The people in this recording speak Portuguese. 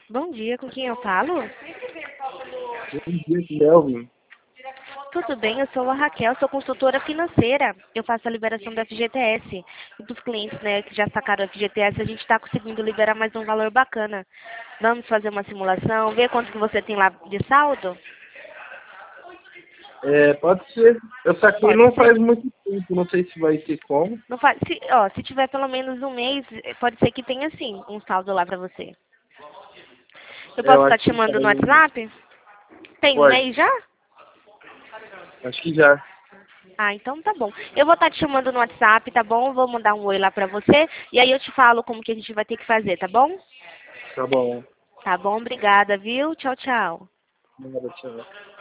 Bom dia, com quem eu falo? Bom dia, Guilherme. Tudo bem, eu sou a Raquel, sou consultora financeira. Eu faço a liberação do FGTS. E para os clientes, né, que já sacaram o FGTS, a gente está conseguindo liberar mais um valor bacana. Vamos fazer uma simulação, ver quanto que você tem lá de saldo? Pode ser. Eu saquei Pode não ser. faz muito tempo, não sei se vai ter como. Não faz, se tiver pelo menos um mês, pode ser que tenha sim um saldo lá para você. Eu posso Eu estar acho te que chamando no tem. WhatsApp? Tem um Pode. mês já? Acho que já. Ah, então tá bom. Eu vou estar te chamando no WhatsApp, tá bom? Vou mandar um oi lá pra você. E aí eu te falo como que a gente vai ter que fazer, tá bom? Tá bom. Tá bom, obrigada, viu? Tchau, tchau. Nada, tchau.